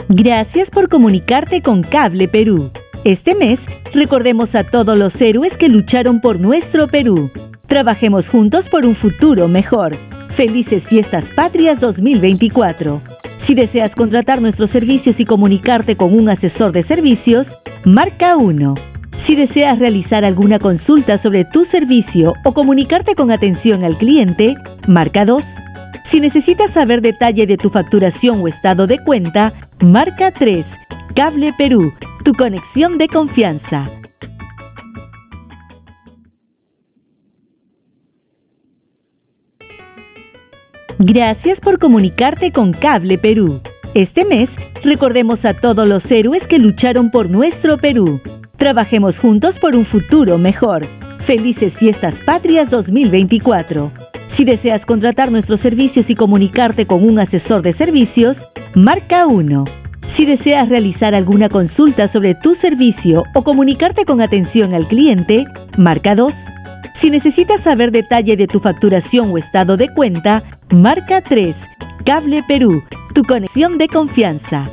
Gracias por comunicarte con Cable Perú. Este mes, recordemos a todos los héroes que lucharon por nuestro Perú. Trabajemos juntos por un futuro mejor. Felices Fiestas Patrias 2024. Si deseas contratar nuestros servicios y comunicarte con un asesor de servicios, marca 1. Si deseas realizar alguna consulta sobre tu servicio o comunicarte con atención al cliente, marca 2. Si necesitas saber detalle de tu facturación o estado de cuenta, marca 3. Cable Perú, tu conexión de confianza. Gracias por comunicarte con Cable Perú. Este mes, recordemos a todos los héroes que lucharon por nuestro Perú. Trabajemos juntos por un futuro mejor. Felices Fiestas Patrias 2024. Si deseas contratar nuestros servicios y comunicarte con un asesor de servicios, marca 1. Si deseas realizar alguna consulta sobre tu servicio o comunicarte con atención al cliente, marca 2. Si necesitas saber detalle de tu facturación o estado de cuenta, marca 3. Cable Perú, tu conexión de confianza.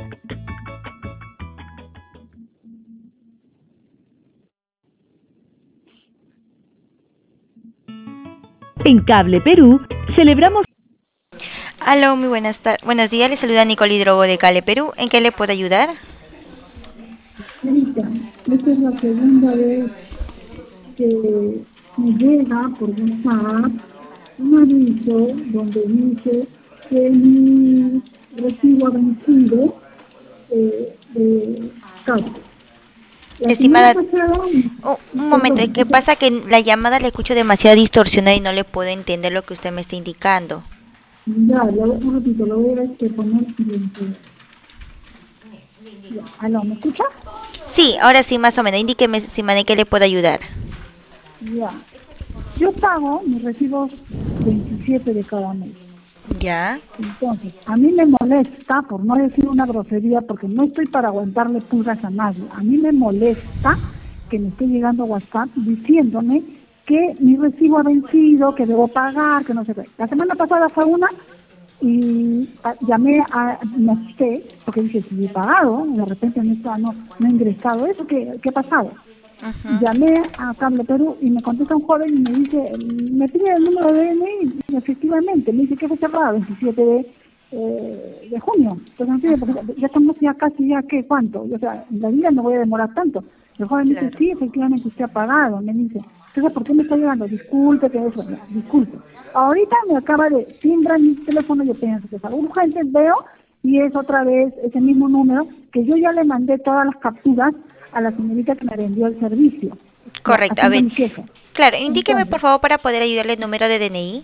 En Cable Perú, celebramos... Aló, muy buenos días. Le saluda Nicole Hidrogo de Cable Perú. ¿En qué le puedo ayudar? Señorita, esta es la segunda vez que me llega por WhatsApp un aviso donde dice que mi recibo ha vencido de cable. La semana Estimada, pasada, un momento. perdón, ¿Qué pasa? Que la llamada la escucho demasiado distorsionada y no le puedo entender lo que usted me está indicando. ya, un ratito, lo voy a poner silencio. Ya, ¿aló, me escucha? Sí, ahora sí, más o menos. Indíqueme, estimada, ¿en qué le puedo ayudar? Ya. Yo pago mis recibos 27 de cada mes. Ya. Entonces, a mí me molesta, por no decir una grosería, porque no estoy para aguantarle pulgas a nadie, a mí me molesta que me esté llegando WhatsApp diciéndome que mi recibo ha vencido, que debo pagar, que no sé qué. La semana pasada fue una y me asusté, porque dije, si he pagado, de repente no he ingresado eso, ¿qué ha pasado? Llamé a Cable Perú y me contesta un joven y me dice, me pide el número de DNI y efectivamente me dice que fue cerrado 27 de junio. Entonces no tiene, porque ya estamos ya casi ¿cuánto? O sea, en la vida no voy a demorar tanto. El joven me dice, sí, efectivamente usted ha pagado, me dice. Entonces, ¿por qué me está llegando? Disculpe, que eso, no, disculpe. Ahorita me acaba de timbrar mi teléfono y yo pienso que es algo urgente, veo y es otra vez ese mismo número que yo ya le mandé todas las capturas a la señorita que me vendió el servicio. Correcto, a ver. Claro, indíqueme Entonces, por favor para poder ayudarle el número de DNI.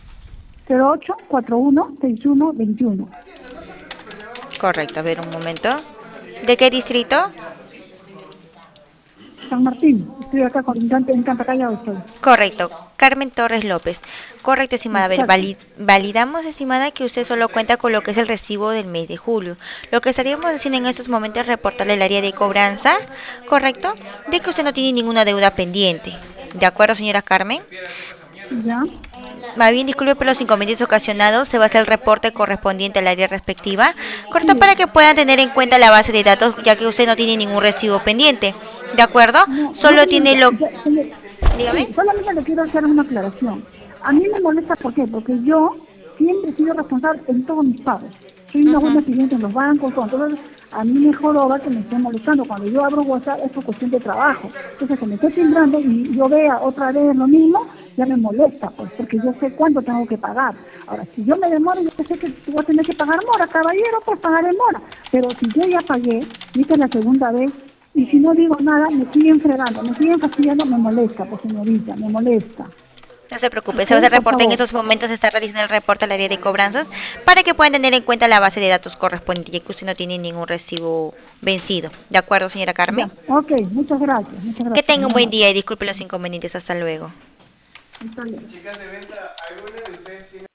08416121. Correcto, a ver un momento. ¿De qué distrito? San Martín, estoy acá en Cantacallao estoy. Correcto, Carmen Torres López. Correcto, estimada. A ver, Exacto. validamos, estimada, que usted solo cuenta con lo que es el recibo del mes de julio. Lo que estaríamos haciendo en estos momentos es reportarle al área de cobranza, correcto, de que usted no tiene ninguna deuda pendiente. ¿De acuerdo, señora Carmen? Ya. Más bien, disculpe por los inconvenientes ocasionados, se va a hacer el reporte correspondiente al área respectiva, correcto, Sí. para que puedan tener en cuenta la base de datos, ya que usted no tiene ningún recibo pendiente. ¿De acuerdo? No, Solo tiene señorita, lo... sí, Dígame. solamente le quiero hacer una aclaración. A mí me molesta, ¿por qué? Porque yo siempre he sido responsable en todos mis pagos. Soy una buena cliente en los bancos, todo. Entonces, a mí me joroba que me esté molestando. Cuando yo abro WhatsApp es por cuestión de trabajo. Entonces, que me esté timbrando y yo vea otra vez lo mismo, ya me molesta, pues, porque yo sé cuánto tengo que pagar. Ahora, si yo me demoro, yo sé que tú vas a tener que pagar mora, caballero, pues pagaré mora. Pero si yo ya pagué, y esta es la segunda vez, y si no digo nada, me siguen fregando, me siguen fastidiando, me molesta, pues señorita, me molesta. No se preocupe, se va a ¿Ok? hacer Por reporte en favor. estos momentos, se está realizando el reporte al área de cobranzas para que puedan tener en cuenta la base de datos correspondiente, ya que usted no tiene ningún recibo vencido. ¿De acuerdo, señora Carmen? Ya, ok, muchas gracias, Que tenga un muy buen amable. día y disculpe los inconvenientes. Hasta luego. Hasta luego.